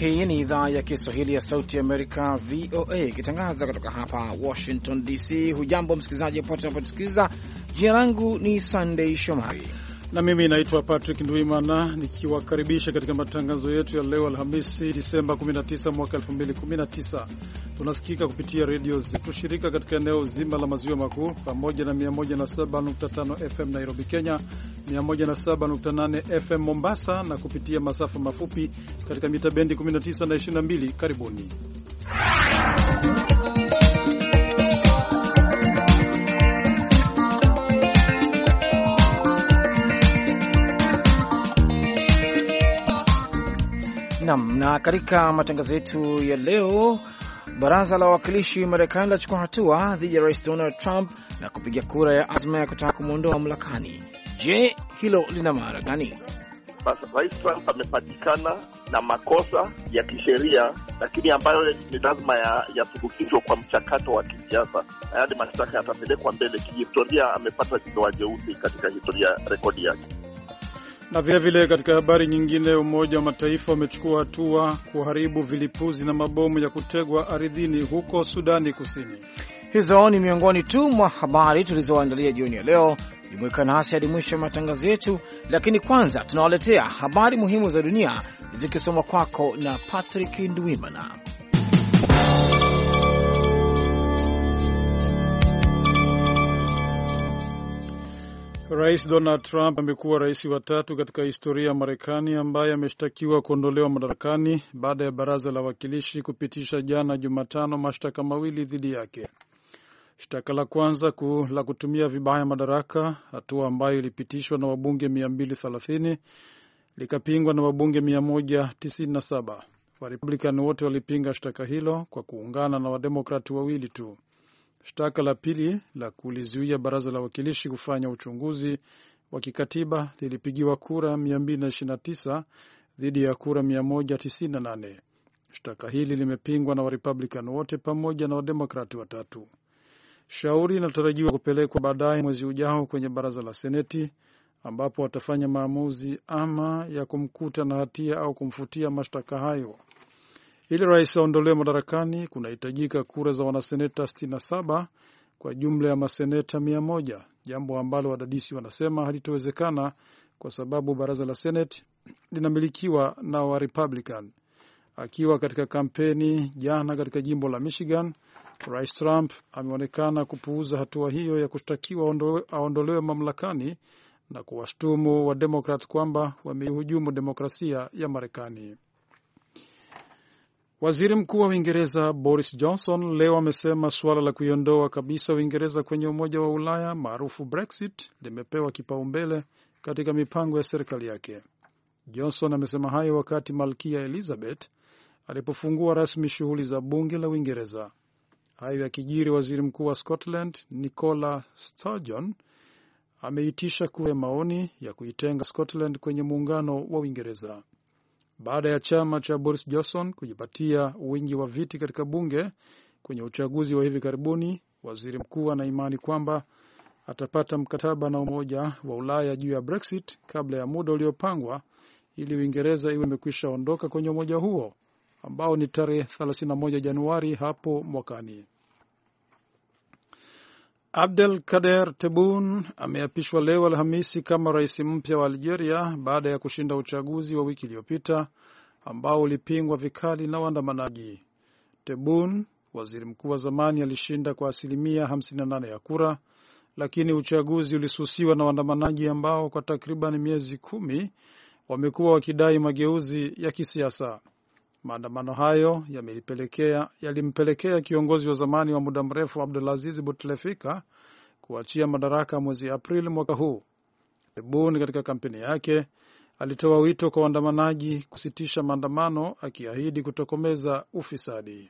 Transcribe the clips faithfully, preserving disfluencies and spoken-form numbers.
Hii ni idhaa ya Kiswahili ya Sauti ya Amerika, V O A, ikitangaza kutoka hapa Washington D C. Hujambo msikilizaji popote unapotusikiliza. Jina langu ni Sunday Shomari na mimi naitwa Patrick Ndwimana, nikiwakaribisha katika matangazo yetu ya leo Alhamisi Disemba kumi na tisa mwaka elfu mbili kumi na tisa. Tunasikika kupitia redio zetu shirika katika eneo zima la maziwa makuu pamoja na mia moja na saba nukta tano F M Nairobi, Kenya, mia moja na saba nukta nane F M Mombasa, na kupitia masafa mafupi katika mita bendi kumi na tisa na ishirini na mbili. Karibuni. Nam, na katika matangazo yetu ya leo, baraza la wawakilishi Marekani lachukua hatua dhidi ya Rais Donald Trump na kupiga kura ya azma ya kutaka kumwondoa mamlakani. Je, hilo lina maana gani? Basi Rais Trump amepatikana na makosa ya kisheria, lakini ambayo ni lazima yasuluhishwe ya kwa mchakato wa kisiasa, na yale mashtaka yatapelekwa mbele. Kihistoria amepata doa jeusi katika historia rekodi yake. Na vile vile katika habari nyingine, Umoja wa Mataifa umechukua hatua kuharibu vilipuzi na mabomu ya kutegwa ardhini huko Sudani Kusini. Hizo ni miongoni tu mwa habari tulizoandalia jioni ya leo. Jumuika nasi hadi mwisho wa matangazo yetu, lakini kwanza tunawaletea habari muhimu za dunia zikisomwa kwako na Patrick Ndwimana. Rais Donald Trump amekuwa rais wa tatu katika historia ya Marekani ambaye ameshtakiwa kuondolewa madarakani baada ya baraza la wawakilishi kupitisha jana Jumatano mashtaka mawili dhidi yake. Shtaka la kwanza ku, la kutumia vibaya madaraka, hatua ambayo ilipitishwa na wabunge mia mbili thelathini, likapingwa na wabunge mia moja tisini na saba. Warepublikani wote walipinga shtaka hilo kwa kuungana na wademokrati wawili tu. Shtaka la pili la kulizuia baraza la wawakilishi kufanya uchunguzi wa kikatiba lilipigiwa kura mia mbili ishirini na tisa dhidi ya kura mia moja tisini na nane. Shtaka hili limepingwa na Warepublikani wote pamoja na wademokrati watatu. Shauri inatarajiwa kupelekwa baadaye mwezi ujao kwenye baraza la Seneti, ambapo watafanya maamuzi ama ya kumkuta na hatia au kumfutia mashtaka hayo. Ili rais aondolewe madarakani, kunahitajika kura za wanaseneta sitini na saba kwa jumla ya maseneta mia moja, jambo ambalo wadadisi wanasema halitowezekana kwa sababu baraza la Senate linamilikiwa na wa Republican. Akiwa katika kampeni jana katika jimbo la Michigan, Rais Trump ameonekana kupuuza hatua hiyo ya kushtakiwa aondolewe mamlakani na kuwashtumu wa Democrat kwamba wamehujumu demokrasia ya Marekani. Waziri Mkuu wa Uingereza Boris Johnson leo amesema suala la kuiondoa kabisa Uingereza kwenye Umoja wa Ulaya maarufu Brexit limepewa kipaumbele katika mipango ya serikali yake. Johnson amesema hayo wakati Malkia Elizabeth alipofungua rasmi shughuli za bunge la Uingereza. Hayo yakijiri, waziri mkuu wa Scotland Nicola Sturgeon ameitisha kura ya maoni ya kuitenga Scotland kwenye muungano wa Uingereza. Baada ya chama cha Boris Johnson kujipatia wingi wa viti katika bunge kwenye uchaguzi wa hivi karibuni, waziri mkuu ana imani kwamba atapata mkataba na Umoja wa Ulaya juu ya Brexit kabla ya muda uliopangwa ili Uingereza iwe imekwisha ondoka kwenye umoja huo ambao ni tarehe thelathini na moja Januari hapo mwakani. Abdel Kader Tebboune ameapishwa leo Alhamisi kama rais mpya wa Algeria baada ya kushinda uchaguzi wa wiki iliyopita ambao ulipingwa vikali na waandamanaji. Tebboune, waziri mkuu wa zamani, alishinda kwa asilimia hamsini na nane ya kura, lakini uchaguzi ulisusiwa na waandamanaji ambao kwa takriban miezi kumi wamekuwa wakidai mageuzi ya kisiasa. Maandamano hayo yamelipelekea yalimpelekea kiongozi wa zamani wa muda mrefu Abdelaziz Bouteflika kuachia madaraka mwezi Aprili mwaka huu. Tebboune katika kampeni yake alitoa wito kwa waandamanaji kusitisha maandamano, akiahidi kutokomeza ufisadi.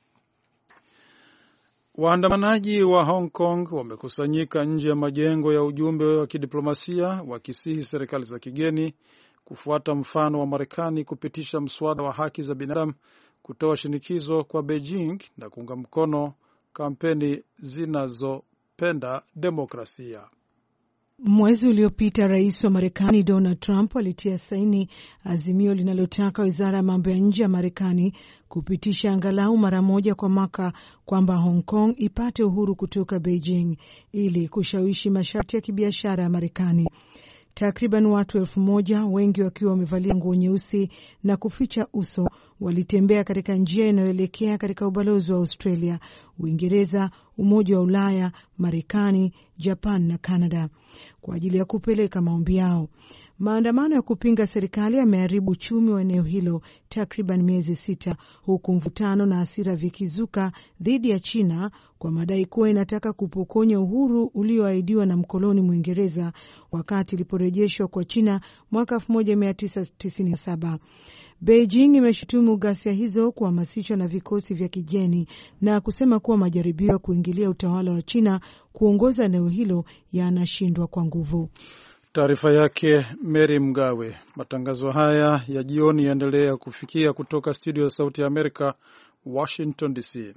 Waandamanaji wa Hong Kong wamekusanyika nje ya majengo ya ujumbe wa kidiplomasia wakisihi serikali za kigeni kufuata mfano wa Marekani kupitisha mswada wa haki za binadamu, kutoa shinikizo kwa Beijing na kuunga mkono kampeni zinazopenda demokrasia. Mwezi uliopita rais wa Marekani Donald Trump alitia saini azimio linalotaka wizara ya mambo ya nje ya Marekani kupitisha angalau mara moja kwa mwaka kwamba Hong Kong ipate uhuru kutoka Beijing ili kushawishi masharti ya kibiashara ya Marekani. Takriban watu elfu moja, wengi wakiwa wamevalia nguo nyeusi na kuficha uso, walitembea katika njia inayoelekea katika ubalozi wa Australia, Uingereza, Umoja wa Ulaya, Marekani, Japan na Canada kwa ajili ya kupeleka maombi yao. Maandamano ya kupinga serikali yameharibu uchumi wa eneo hilo takriban miezi sita, huku mvutano na hasira vikizuka dhidi ya China kwa madai kuwa inataka kupokonya uhuru ulioahidiwa na mkoloni Mwingereza wakati iliporejeshwa kwa China mwaka elfu moja mia tisa tisini na saba. Beijing imeshutumu ghasia hizo kuhamasishwa na vikosi vya kigeni na kusema kuwa majaribio ya kuingilia utawala wa China kuongoza eneo hilo yanashindwa kwa nguvu. Taarifa yake Mary Mgawe. Matangazo haya ya jioni yaendelea kufikia kutoka studio ya Sauti ya Amerika, Washington D C.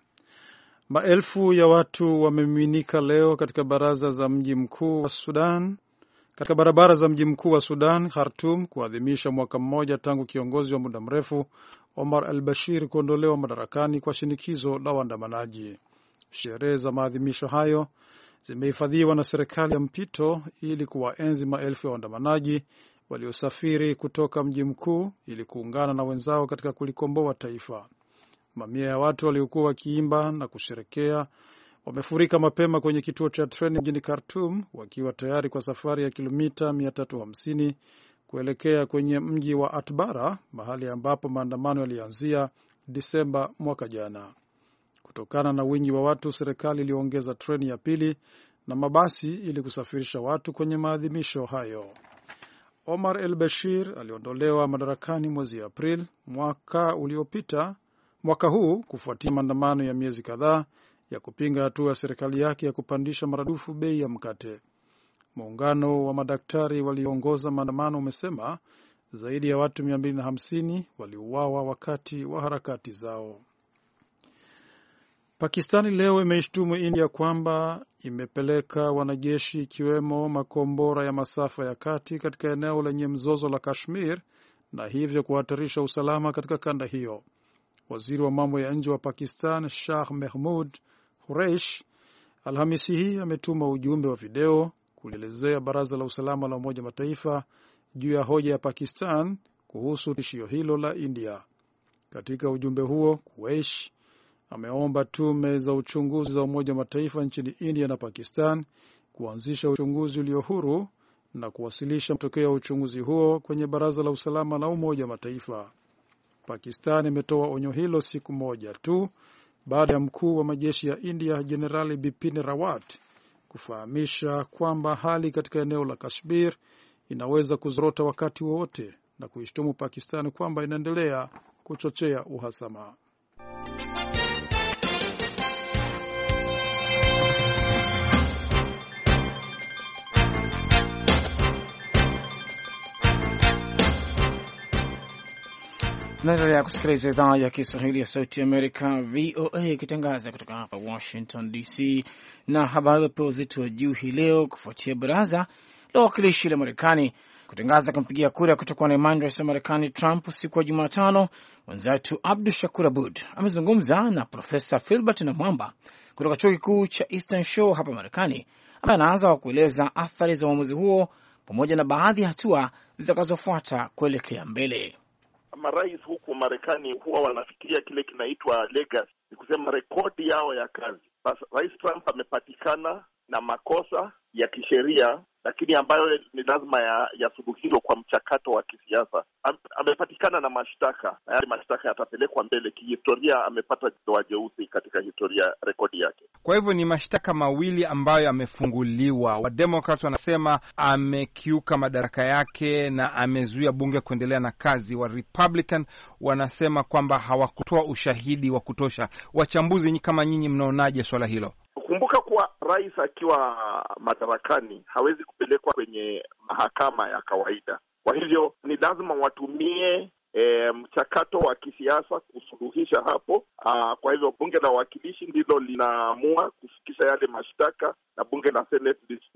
Maelfu ya watu wamemiminika leo katika baraza za mji mkuu wa Sudan, katika barabara za mji mkuu wa Sudan, Khartoum, kuadhimisha mwaka mmoja tangu kiongozi wa muda mrefu Omar al-Bashir kuondolewa madarakani kwa shinikizo la waandamanaji. Sherehe za maadhimisho hayo zimehifadhiwa na serikali ya mpito ili kuwaenzi maelfu ya waandamanaji waliosafiri kutoka mji mkuu ili kuungana na wenzao katika kulikomboa taifa. Mamia ya watu waliokuwa wakiimba na kusherekea wamefurika mapema kwenye kituo cha treni mjini Khartoum wakiwa tayari kwa safari ya kilomita mia tatu hamsini kuelekea kwenye mji wa Atbara, mahali ambapo maandamano yalianzia Disemba mwaka jana. Kutokana na wingi wa watu, serikali iliongeza treni ya pili na mabasi ili kusafirisha watu kwenye maadhimisho hayo. Omar el-Bashir aliondolewa madarakani mwezi April mwaka uliopita, mwaka huu kufuatia maandamano ya miezi kadhaa ya kupinga hatua ya serikali yake ya kupandisha maradufu bei ya mkate. Muungano wa madaktari walioongoza maandamano umesema zaidi ya watu mia mbili na hamsini waliuawa wakati wa harakati zao. Pakistani leo imeishtumu India kwamba imepeleka wanajeshi ikiwemo makombora ya masafa ya kati katika eneo lenye mzozo la Kashmir na hivyo kuhatarisha usalama katika kanda hiyo. Waziri wa mambo ya nje wa Pakistan Shah Mehmood Qureshi Alhamisi hii ametuma ujumbe wa video kulielezea Baraza la Usalama la Umoja Mataifa juu ya hoja ya Pakistan kuhusu tishio hilo la India. Katika ujumbe huo, Qureshi ameomba tume za uchunguzi za Umoja Mataifa nchini India na Pakistan kuanzisha uchunguzi ulio huru na kuwasilisha matokeo ya uchunguzi huo kwenye Baraza la Usalama la Umoja Mataifa. Pakistan imetoa onyo hilo siku moja tu baada ya mkuu wa majeshi ya India Jenerali Bipin Rawat kufahamisha kwamba hali katika eneo la Kashmir inaweza kuzorota wakati wowote na kuishtumu Pakistan kwamba inaendelea kuchochea uhasama. Naendelea kusikiliza idhaa ya Kiswahili ya Sauti ya Amerika, V O A, ikitangaza kutoka hapa Washington D C. Na habari wapewa uzito wa juu hii leo kufuatia baraza la wawakilishi la Marekani kutangaza kumpigia kura kutokuwa na imani rais wa Marekani Trump siku ya Jumatano. Mwenzetu Abdu Shakur Abud amezungumza na Profesa Filbert na Mwamba kutoka chuo kikuu cha Eastern Shore hapa Marekani, ambaye anaanza kwa kueleza athari za uamuzi huo pamoja na baadhi ya hatua zitakazofuata kuelekea mbele. Marais huku Marekani huwa wanafikiria kile kinaitwa legacy, ni kusema rekodi yao ya kazi. Basi Rais Trump amepatikana na makosa ya kisheria, lakini ambayo ni lazima ya, ya suluhisho kwa mchakato wa kisiasa. Am, amepatikana na mashtaka na yale mashtaka yatapelekwa mbele. Kihistoria amepata doa jeusi katika historia rekodi yake. Kwa hivyo ni mashtaka mawili ambayo amefunguliwa. Wademokrat wanasema amekiuka madaraka yake na amezuia bunge kuendelea na kazi. Wa Republican wanasema kwamba hawakutoa ushahidi wa kutosha. Wachambuzi kama nyinyi mnaonaje swala hilo? Kumbuka kuwa rais akiwa madarakani hawezi kupelekwa kwenye mahakama ya kawaida. Kwa hivyo ni lazima watumie e, mchakato wa kisiasa kusuluhisha hapo. Aa, kwa hivyo bunge la wawakilishi ndilo linaamua kufikisha yale mashtaka na bunge la Senate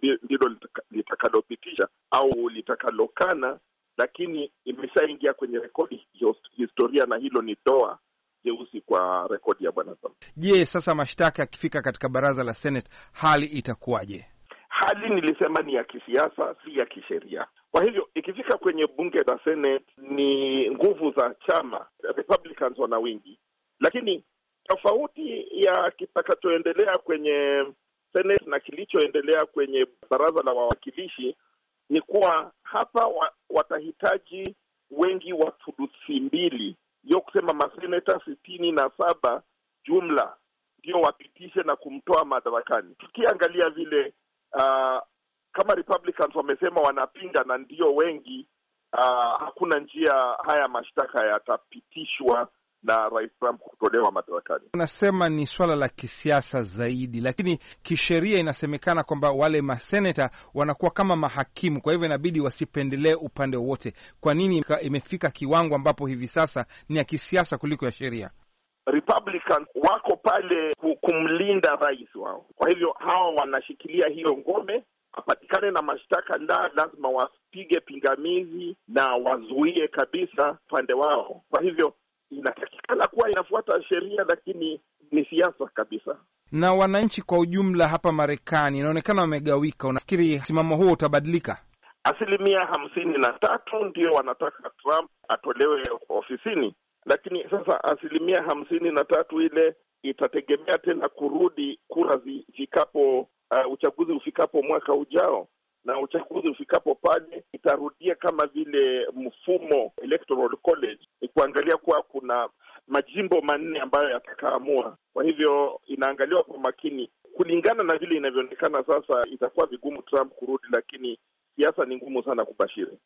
ndilo litakalopitisha au litakalokana, lakini imeshaingia kwenye rekodi historia, na hilo ni doa jeusi kwa rekodi ya bwana Trump. Je, sasa mashtaka yakifika katika baraza la Senate hali itakuwaje? Hali nilisema ni ya kisiasa, si ya kisheria. Kwa hivyo ikifika kwenye bunge la Senate ni nguvu za chama Republicans wana wingi, lakini tofauti ya kitakachoendelea kwenye Senate na kilichoendelea kwenye baraza la wawakilishi ni kuwa hapa wa, watahitaji wengi wa thuluthi mbili, ndio kusema maseneta sitini na saba jumla ndio wapitishe na kumtoa madarakani. Tukiangalia vile uh, kama Republicans wamesema wanapinga na ndio wengi, uh, hakuna njia haya mashtaka yatapitishwa na Rais Trump kutolewa madarakani. Unasema ni swala la kisiasa zaidi, lakini kisheria inasemekana kwamba wale maseneta wanakuwa kama mahakimu, kwa hivyo inabidi wasipendelee upande wowote. Kwa nini imefika kiwango ambapo hivi sasa ni ya kisiasa kuliko ya sheria? Republicans wako pale kumlinda rais wao, kwa hivyo hao wanashikilia hiyo ngome. Apatikane na mashtaka, la lazima wapige pingamizi na wazuie kabisa upande wao. Kwa hivyo inatakikana kuwa inafuata sheria, lakini ni siasa kabisa. Na wananchi kwa ujumla hapa Marekani inaonekana wamegawika. Unafikiri msimamo huo utabadilika? Asilimia hamsini na tatu ndio wanataka Trump atolewe ofisini, lakini sasa asilimia hamsini na tatu ile itategemea tena kurudi kura zifikapo, uh, uchaguzi ufikapo mwaka ujao, na uchaguzi ufikapo pale itarudia kama vile mfumo electoral college, ni kuangalia kuwa kuna majimbo manne ambayo yatakaamua. Kwa hivyo inaangaliwa kwa makini. Kulingana na vile inavyoonekana sasa, itakuwa vigumu Trump kurudi, lakini siasa ni ngumu sana kubashiri.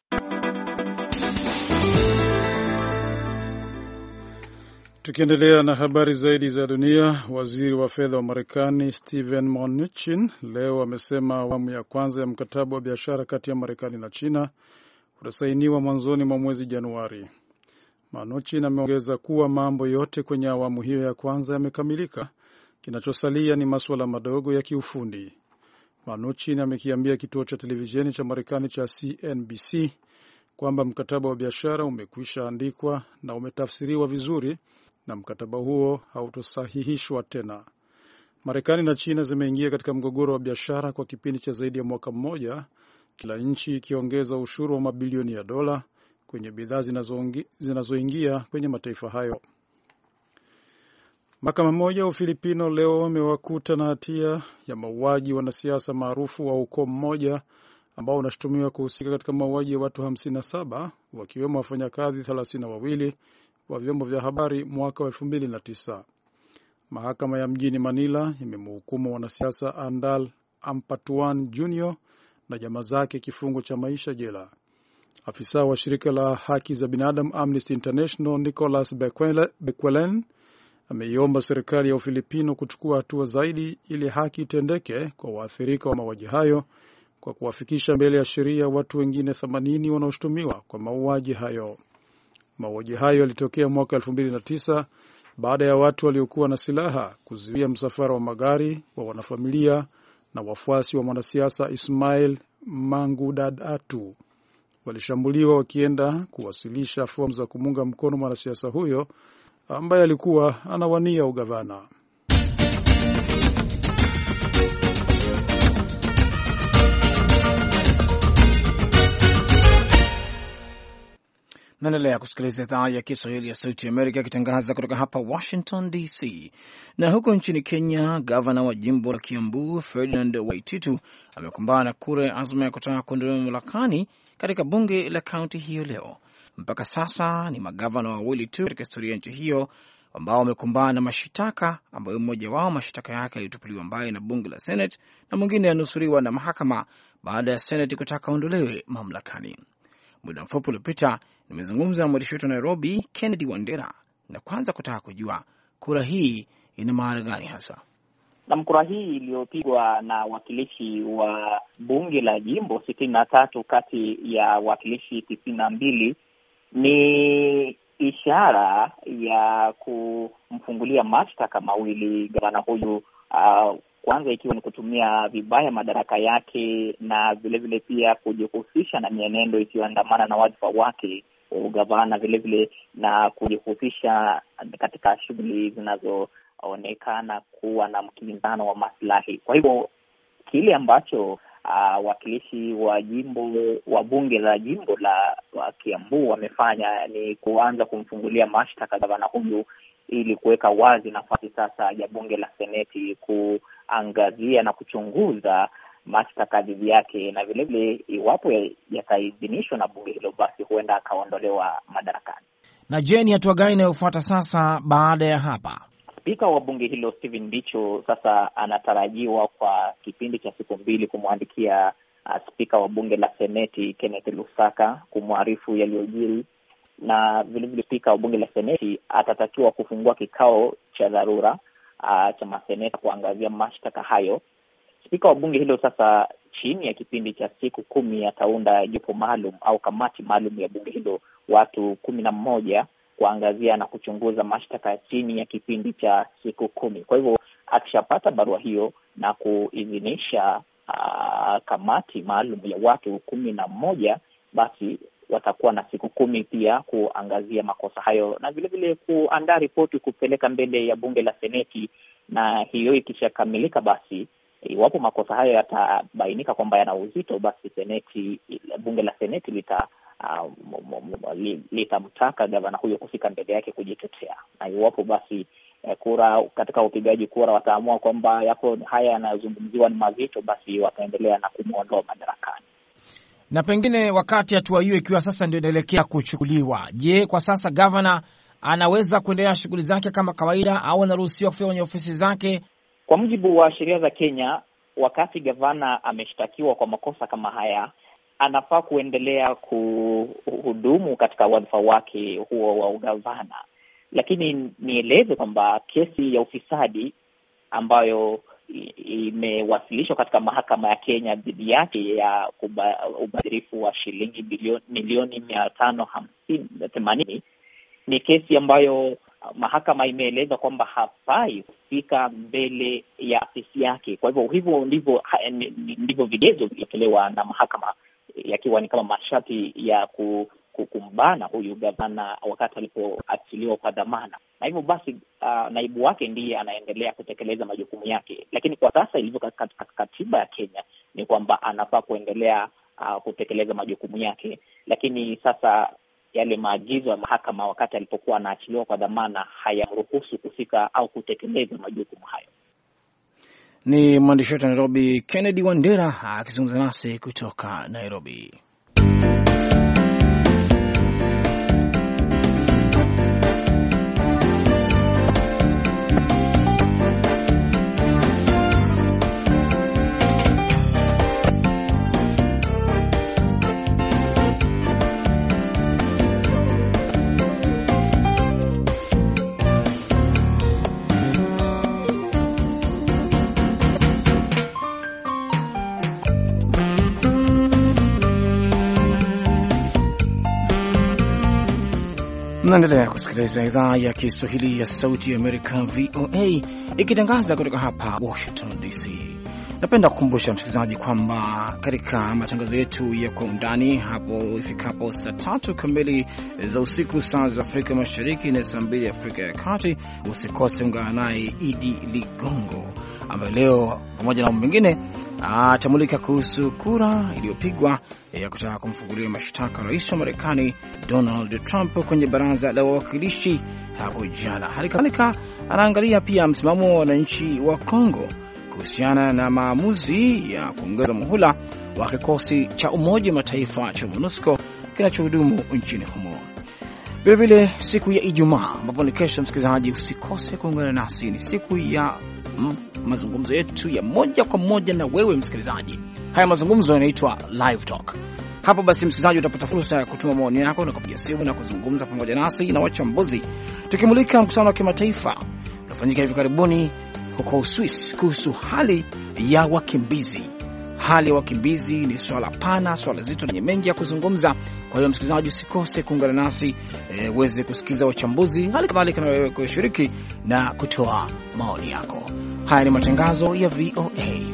Tukiendelea na habari zaidi za dunia, waziri wa fedha wa Marekani Steven Mnuchin leo amesema awamu ya kwanza ya mkataba wa biashara kati ya Marekani na China utasainiwa mwanzoni mwa mwezi Januari. Mnuchin ameongeza kuwa mambo yote kwenye awamu hiyo ya kwanza yamekamilika, kinachosalia ni masuala madogo ya kiufundi. Mnuchin amekiambia kituo cha televisheni cha Marekani cha C N B C kwamba mkataba wa biashara umekwisha andikwa na umetafsiriwa vizuri na mkataba huo hautosahihishwa tena. Marekani na China zimeingia katika mgogoro wa biashara kwa kipindi cha zaidi ya mwaka mmoja, kila nchi ikiongeza ushuru wa mabilioni ya dola kwenye bidhaa zinazoingia kwenye mataifa hayo. Mahakama moja Ufilipino leo wamewakuta na hatia ya mauaji wanasiasa maarufu wa ukoo mmoja ambao unashutumiwa kuhusika katika mauaji ya watu hamsini na saba wakiwemo wafanyakazi thelathini na wawili wa vyombo vya habari mwaka wa elfu mbili na tisa. Mahakama ya mjini Manila imemhukumu wanasiasa Andal Ampatuan Junior na jamaa zake kifungo cha maisha jela. Afisa wa shirika la haki za binadamu Amnesty International Nicholas Bequelen ameiomba serikali ya Ufilipino kuchukua hatua zaidi ili haki itendeke kwa waathirika wa mauaji hayo kwa kuwafikisha mbele ya sheria watu wengine themanini wanaoshutumiwa kwa mauaji hayo. Mauaji hayo yalitokea mwaka elfu mbili na tisa baada ya watu waliokuwa na silaha kuzuia msafara wa magari wa wanafamilia na wafuasi wa mwanasiasa Ismail Mangudadatu. Walishambuliwa wakienda kuwasilisha fomu za kumunga mkono mwanasiasa huyo ambaye alikuwa anawania ugavana. Naendelea kusikiliza idhaa ya Kiswahili ya Sauti ya Amerika ikitangaza kutoka hapa Washington D C. Na huko nchini Kenya, gavana wa jimbo la Kiambu Ferdinand Waititu amekumbana na kura ya azma ya kutaka kuondolewa mamlakani katika bunge la kaunti hiyo leo. Mpaka sasa ni magavana wawili tu katika historia ya nchi hiyo ambao wamekumbana na mashitaka, ambayo mmoja wao mashitaka yake yalitupiliwa mbali na bunge la Senate na mwingine yanusuriwa na mahakama baada ya Senate kutaka ondolewe mamlakani. Muda mfupi uliopita nimezungumza na mwandishi wetu wa Nairobi Kennedy Wandera, na kwanza kutaka kujua kura hii ina maana gani hasa. Na kura hii iliyopigwa na wakilishi wa bunge la jimbo sitini na tatu kati ya wakilishi tisini na mbili ni ishara ya kumfungulia mashtaka mawili gavana huyu uh, kwanza ikiwa ni kutumia vibaya madaraka yake na vile vile pia kujihusisha na mienendo isiyoandamana na wadhifa wake ugavana, vile vile na kujihusisha katika shughuli zinazoonekana kuwa na mkinzano wa maslahi. Kwa hivyo kile ambacho uh, wakilishi wa jimbo wa bunge la jimbo la Kiambu wamefanya ni kuanza kumfungulia mashtaka gavana huyu ili kuweka wazi nafasi sasa ya bunge la Seneti kuangazia na kuchunguza mashtaka dhidi yake, na vile vile iwapo yataidhinishwa na bunge hilo, basi huenda akaondolewa madarakani. Na je, ni hatua gani inayofuata sasa baada ya hapa? Spika wa bunge hilo Stephen Ndicho sasa anatarajiwa kwa kipindi cha siku mbili kumwandikia uh, spika wa bunge la Seneti Kenneth Lusaka kumwarifu yaliyojiri, na vile vile spika wa bunge la Seneti atatakiwa kufungua kikao cha dharura uh, cha maseneta kuangazia mashtaka hayo. Spika wa bunge hilo sasa chini ya kipindi cha siku kumi ataunda jopo maalum au kamati maalum ya bunge hilo, watu kumi na mmoja, kuangazia na kuchunguza mashtaka chini ya kipindi cha siku kumi. Kwa hivyo akishapata barua hiyo na kuidhinisha uh, kamati maalum ya watu kumi na mmoja, basi watakuwa na siku kumi pia kuangazia makosa hayo na vile vile kuandaa ripoti kupeleka mbele ya bunge la Seneti. Na hiyo ikishakamilika, basi iwapo makosa hayo yatabainika kwamba yana uzito, basi Seneti, bunge la Seneti lita uh, litamtaka gavana huyo kufika mbele yake kujitetea. Na iwapo basi eh, kura katika upigaji kura wataamua kwamba yapo haya yanayozungumziwa ni mazito, basi wataendelea na kumuondoa madarakani. Na pengine wakati hatua hiyo ikiwa sasa ndio inaelekea kuchukuliwa, je, kwa sasa gavana anaweza kuendelea shughuli zake kama kawaida au anaruhusiwa kufika kwenye ofisi zake? Kwa mujibu wa sheria za Kenya, wakati gavana ameshtakiwa kwa makosa kama haya, anafaa kuendelea kuhudumu katika wadhifa wake huo wa ugavana. Lakini nieleze kwamba kesi ya ufisadi ambayo imewasilishwa katika mahakama ya Kenya dhidi yake ya ubadhirifu wa shilingi bilioni milioni mia tano hamsini themanini ni kesi ambayo mahakama imeeleza kwamba hafai kufika mbele ya afisi yake. Kwa hivyo hivyo ndivyo ndivyo vigezo vilivyotolewa na mahakama, yakiwa ni kama masharti ya kukumbana huyu gavana wakati alipoachiliwa kwa dhamana. Na hivyo basi uh, naibu wake ndiye anaendelea kutekeleza majukumu yake. Lakini kwa sasa ilivyo katika katiba ya Kenya ni kwamba anafaa kuendelea uh, kutekeleza majukumu yake. Lakini sasa yale maagizo ya mahakama wakati alipokuwa anaachiliwa kwa dhamana hayamruhusu kufika au kutekeleza majukumu hayo. Ni mwandishi wetu Nairobi Kennedy Wandera akizungumza nasi kutoka Nairobi. Mnaendelea kusikiliza idhaa ya Kiswahili ya Sauti ya Amerika V O A ikitangaza kutoka hapa Washington D C. Napenda kukumbusha msikilizaji kwamba katika matangazo yetu ya kwa undani hapo ifikapo saa tatu kamili za usiku saa za Afrika Mashariki na saa mbili Afrika ya Kati, usikose ungana naye Idi Ligongo ambaye leo pamoja na mambo mengine atamulika kuhusu kura iliyopigwa ya kutaka kumfungulia mashtaka rais wa Marekani Donald Trump kwenye baraza la wawakilishi hapo jana. Hali kadhalika anaangalia pia msimamo wa wananchi wa Kongo kuhusiana na maamuzi ya kuongeza muhula wa kikosi cha Umoja wa Mataifa cha MONUSCO kinachohudumu nchini humo. Vile vile siku ya Ijumaa ambapo ni kesho, msikilizaji, usikose kuungana nasi. Ni siku ya mm, mazungumzo yetu ya moja kwa moja na wewe msikilizaji. Haya mazungumzo yanaitwa Live Talk. Hapo basi msikilizaji utapata fursa ya kutuma maoni yako na kupiga simu na kuzungumza pamoja nasi na wachambuzi, tukimulika mkutano wa kimataifa unafanyika hivi karibuni huko Uswisi kuhusu hali ya wakimbizi. Hali ya wakimbizi ni swala pana, swala zito lenye mengi ya kuzungumza. Kwa hiyo msikilizaji usikose kuungana nasi uweze e, kusikiza wachambuzi, hali kadhalika na wewe kushiriki na kutoa maoni yako. Haya ni matangazo ya V O A.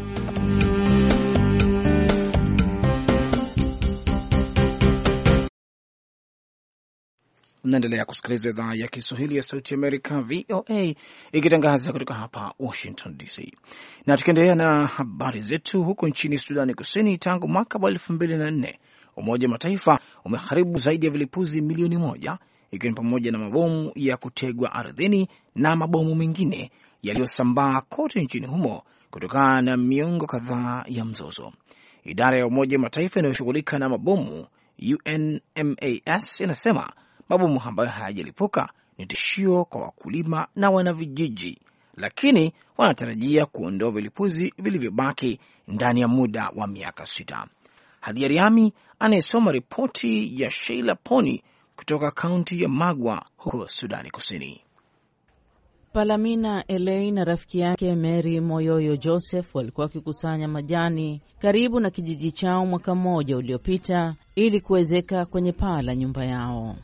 Mnaendelea kusikiliza idhaa ya Kiswahili ya Sauti Amerika, V O A, ikitangaza kutoka hapa Washington D C. Na tukiendelea na habari zetu, huko nchini Sudani Kusini, tangu mwaka wa elfu mbili na nne Umoja wa Mataifa umeharibu zaidi ya vilipuzi milioni moja, ikiwa ni pamoja na mabomu ya kutegwa ardhini na mabomu mengine yaliyosambaa kote nchini humo kutokana na miongo kadhaa ya mzozo. Idara ya Umoja wa Mataifa inayoshughulika na mabomu U N M A S inasema mabomu ambayo hayajalipuka ni tishio kwa wakulima na wanavijiji, lakini wanatarajia kuondoa vilipuzi vilivyobaki ndani ya muda wa miaka sita. Hadija Riami anayesoma ripoti ya Sheila Poni kutoka kaunti ya Magwa huko Sudani Kusini. Palamina Elei na rafiki yake Mary Moyoyo Joseph walikuwa wakikusanya majani karibu na kijiji chao mwaka mmoja uliopita ili kuwezeka kwenye paa la nyumba yao.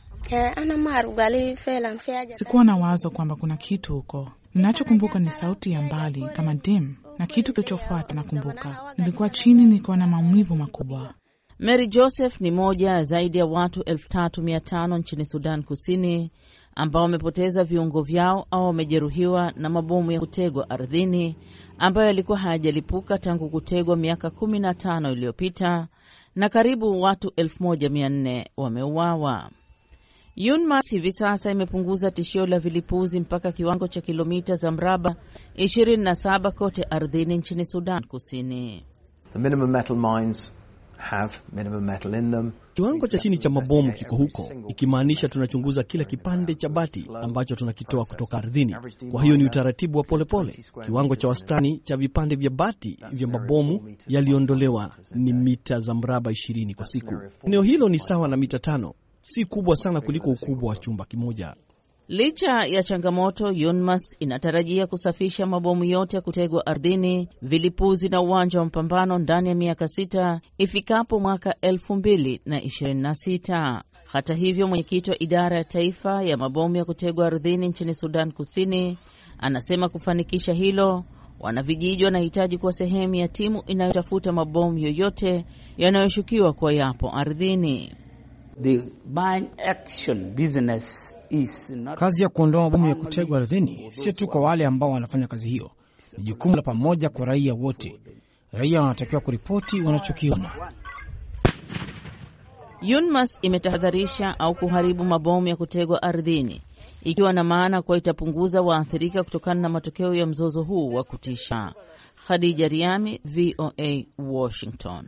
Sikuwa na wazo kwamba kuna kitu huko. Ninachokumbuka ni sauti ya mbali kama dim, na kitu kilichofuata nakumbuka nilikuwa chini, nilikuwa na maumivu makubwa. Mary Joseph ni moja ya zaidi ya watu elfu tatu mia tano nchini Sudan Kusini ambao wamepoteza viungo vyao au wamejeruhiwa na mabomu ya kutegwa ardhini ambayo yalikuwa hayajalipuka tangu kutegwa miaka kumi na tano iliyopita, na karibu watu elfu moja mia nne wameuawa. UNMAS hivi sasa imepunguza tishio la vilipuzi mpaka kiwango cha kilomita za mraba ishirini na saba kote ardhini nchini Sudan Kusini. The minimum metal mines have minimum metal in them. Kiwango cha chini cha mabomu kiko huko, ikimaanisha tunachunguza kila kipande cha bati ambacho tunakitoa kutoka ardhini. Kwa hiyo ni utaratibu wa polepole pole. Kiwango cha wastani cha vipande vya bati vya mabomu yaliondolewa ni mita za mraba ishirini kwa siku. Eneo hilo ni sawa na mita tano. Si kubwa sana kuliko ukubwa wa chumba kimoja. Licha ya changamoto, UNMAS inatarajia kusafisha mabomu yote ya kutegwa ardhini, vilipuzi na uwanja wa mapambano ndani ya miaka sita ifikapo mwaka elfu mbili na ishirini na sita. Hata hivyo, mwenyekiti wa idara ya taifa ya mabomu ya kutegwa ardhini nchini Sudan Kusini anasema kufanikisha hilo, wanavijiji wanahitaji kuwa sehemu ya timu inayotafuta mabomu yoyote yanayoshukiwa kwa yapo ardhini. The mine action business is not... Kazi ya kuondoa mabomu ya kutegwa ardhini sio tu kwa wale ambao wanafanya kazi hiyo, ni jukumu la pamoja kwa raia wote. Raia wanatakiwa kuripoti wanachokiona. UNMAS imetahadharisha au kuharibu mabomu ya kutegwa ardhini, ikiwa na maana kwa itapunguza waathirika kutokana na matokeo ya mzozo huu wa kutisha. Khadija Riami, V O A, Washington.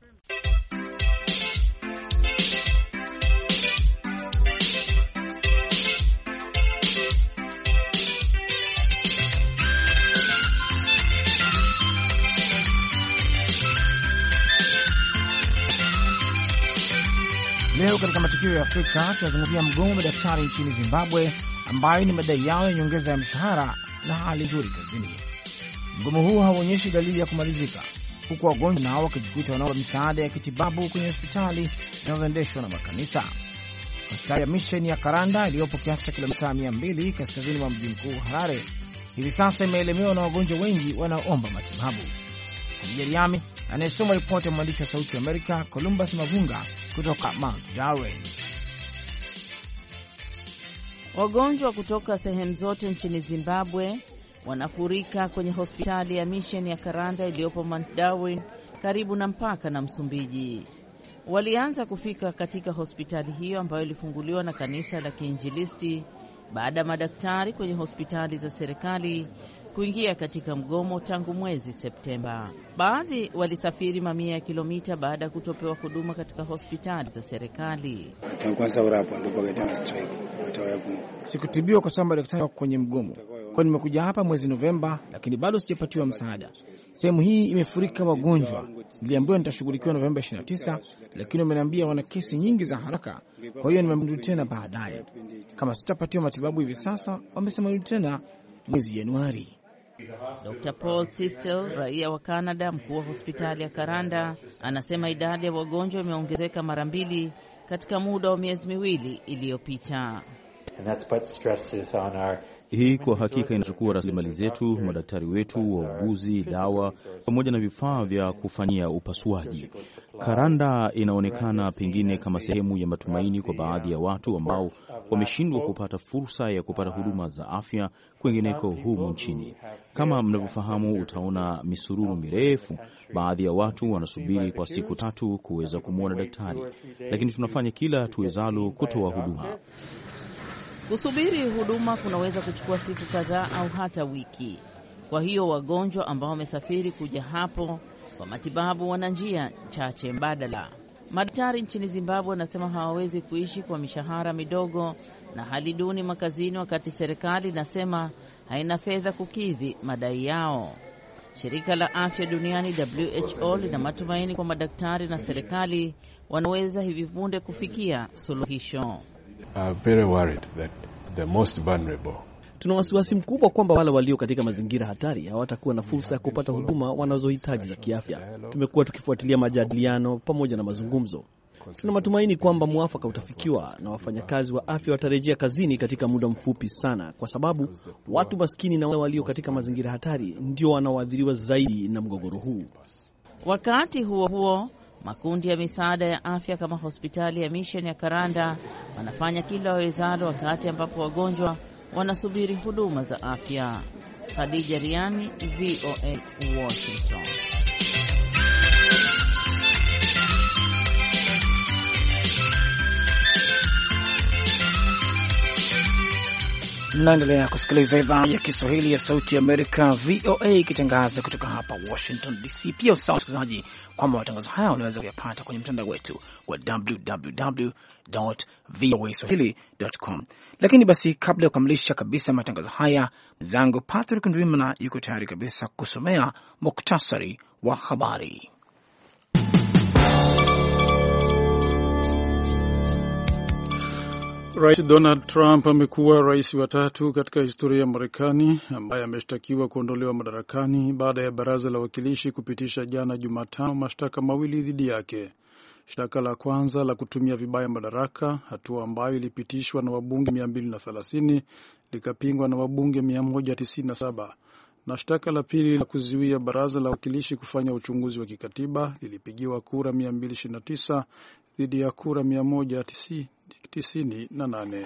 Leo katika matukio ya Afrika tunazungumzia mgomo wa madaktari nchini Zimbabwe, ambayo ni madai yao ya nyongeza ya mshahara na hali nzuri kazini. Mgomo huu hauonyeshi dalili ya kumalizika, huku wagonjwa nao wakijikuta wanaomba misaada ya kitibabu kwenye hospitali zinazoendeshwa na makanisa. Hospitali ya Mission ya Karanda iliyopo kiasi cha kilomita mia mbili kaskazini mwa mji mkuu Harare hivi sasa imeelemewa na wagonjwa wengi wanaoomba matibabu. Kujeriami anayesoma ripoti ya mwandishi wa Sauti ya Amerika Columbus Mavunga kutoka Mount Darwin. Wagonjwa kutoka sehemu zote nchini Zimbabwe wanafurika kwenye hospitali ya Mission ya Karanda iliyopo Mount Darwin karibu na mpaka na Msumbiji. Walianza kufika katika hospitali hiyo ambayo ilifunguliwa na kanisa la Kiinjilisti baada ya madaktari kwenye hospitali za serikali kuingia katika mgomo tangu mwezi Septemba. Baadhi walisafiri mamia ya kilomita baada ya kutopewa huduma katika hospitali za serikali. Sikutibiwa kwa sababu madaktari wako kwenye mgomo. Kwa nimekuja hapa mwezi Novemba, lakini bado sijapatiwa msaada. Sehemu hii imefurika wagonjwa. Niliambiwa nitashughulikiwa Novemba ishirini na tisa, lakini wameniambia wana kesi nyingi za haraka. Kwa hiyo nimerudi tena baadaye. Kama sitapatiwa matibabu hivi sasa, wamesema rudi tena mwezi Januari. Doctor Paul Tistel, raia wa Canada, mkuu wa hospitali ya Karanda, anasema idadi ya wagonjwa imeongezeka mara mbili katika muda wa miezi miwili iliyopita. Hii kwa hakika inachukua rasilimali zetu, madaktari wetu, wauguzi, dawa pamoja na vifaa vya kufanyia upasuaji. Karanda inaonekana pengine kama sehemu ya matumaini kwa baadhi ya watu ambao wameshindwa kupata fursa ya kupata huduma za afya kwengineko humu nchini. Kama mnavyofahamu, utaona misururu mirefu. Baadhi ya watu wanasubiri kwa siku tatu kuweza kumwona daktari, lakini tunafanya kila tuwezalo kutoa huduma. Kusubiri huduma kunaweza kuchukua siku kadhaa au hata wiki. Kwa hiyo wagonjwa ambao wamesafiri kuja hapo kwa matibabu wana njia chache mbadala. Madaktari nchini Zimbabwe wanasema hawawezi kuishi kwa mishahara midogo na hali duni makazini, wakati serikali inasema haina fedha kukidhi madai yao. Shirika la Afya Duniani W H O lina matumaini kwa madaktari na serikali wanaweza hivi punde kufikia suluhisho. I'm very worried that the most vulnerable. Tuna wasiwasi mkubwa kwamba wale walio katika mazingira hatari hawatakuwa na fursa ya kupata huduma wanazohitaji za kiafya. Tumekuwa tukifuatilia majadiliano pamoja na mazungumzo. Tuna matumaini kwamba mwafaka utafikiwa na wafanyakazi wa afya watarejea kazini katika muda mfupi sana, kwa sababu watu maskini na wale walio katika mazingira hatari ndio wanaoathiriwa zaidi na mgogoro huu. Wakati huo huo, makundi ya misaada ya afya kama hospitali ya Mission ya Karanda wanafanya kila wawezalo wakati ambapo wagonjwa wanasubiri huduma za afya. Khadija Riami, V O A, Washington. Mnaendelea kusikiliza idhaa ya Kiswahili ya Sauti ya Amerika, V O A, ikitangaza kutoka hapa Washington D C. Pia usahau msikilizaji kwamba matangazo haya unaweza kuyapata kwenye mtandao wetu wa w w w dot v o a swahili dot com. Lakini basi, kabla ya kukamilisha kabisa matangazo haya, mzangu Patrick Ndwimana yuko tayari kabisa kusomea muktasari wa habari. Rais Donald Trump amekuwa rais wa tatu katika historia ya Marekani ambaye ameshtakiwa kuondolewa madarakani baada ya baraza la wawakilishi kupitisha jana Jumatano mashtaka mawili dhidi yake. Shtaka la kwanza la kutumia vibaya madaraka, hatua ambayo ilipitishwa na wabunge mia mbili na thelathini, likapingwa na wabunge mia moja tisini na saba. Na shtaka la pili la kuzuia baraza la wawakilishi kufanya uchunguzi wa kikatiba lilipigiwa kura mia mbili ishirini na tisa dhidi ya kura mia moja tisini na nane.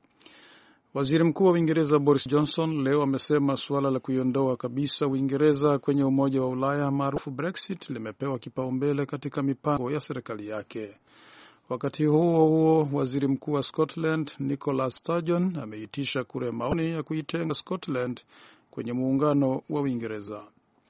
Waziri Mkuu wa Uingereza Boris Johnson leo amesema suala la kuiondoa kabisa Uingereza kwenye Umoja wa Ulaya maarufu Brexit limepewa kipaumbele katika mipango ya serikali yake. Wakati huo huo, Waziri Mkuu wa Scotland Nicola Sturgeon ameitisha kura ya maoni ya kuitenga Scotland kwenye muungano wa Uingereza.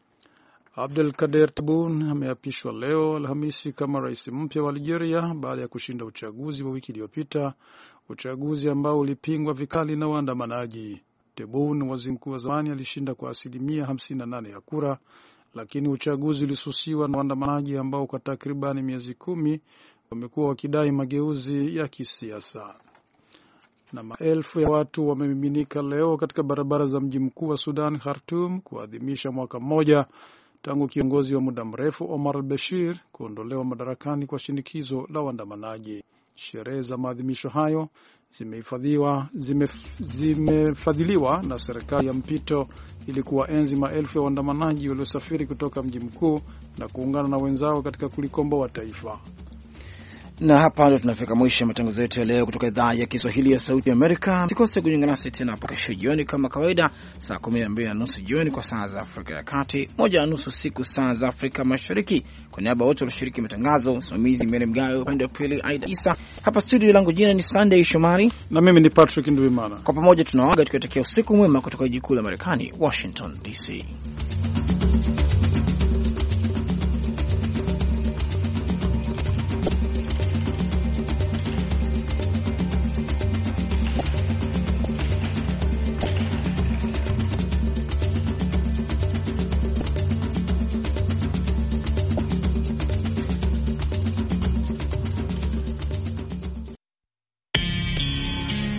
Abdelkader Tebboune ameapishwa leo Alhamisi kama rais mpya wa Algeria baada ya kushinda uchaguzi wa wiki iliyopita, uchaguzi ambao ulipingwa vikali na waandamanaji. Tebboune, waziri mkuu wa zamani, alishinda kwa asilimia hamsini na nane ya kura, lakini uchaguzi ulisusiwa na waandamanaji ambao kwa takribani miezi kumi wamekuwa wakidai mageuzi ya kisiasa. Na maelfu ya watu wamemiminika leo katika barabara za mji mkuu wa Sudan, Khartoum, kuadhimisha mwaka mmoja tangu kiongozi wa muda mrefu Omar al-Bashir kuondolewa madarakani kwa shinikizo la waandamanaji. Sherehe za maadhimisho hayo zimefadhiliwa zimef, zimefadhiliwa na serikali ya mpito ili kuwaenzi maelfu ya waandamanaji waliosafiri kutoka mji mkuu na kuungana na wenzao katika kulikomboa taifa. Na hapa ndo tunafika mwisho matangazo yetu ya leo kutoka idhaa ya Kiswahili ya Sauti ya Amerika. Sikose kujiunga nasi tena hapo kesho jioni kama kawaida, saa kumi na mbili na nusu jioni kwa saa za Afrika ya Kati, moja na nusu siku saa za Afrika Mashariki. Kwa niaba wote walioshiriki matangazo, msimamizi Mary Mgawe, upande wa pili Aida Isa, hapa studio langu jina ni Sunday Shomari na mimi ni Patrick Ndwimana. Kwa pamoja tunawaaga tukiwatakia usiku mwema kutoka jiji kuu la Marekani, Washington D C.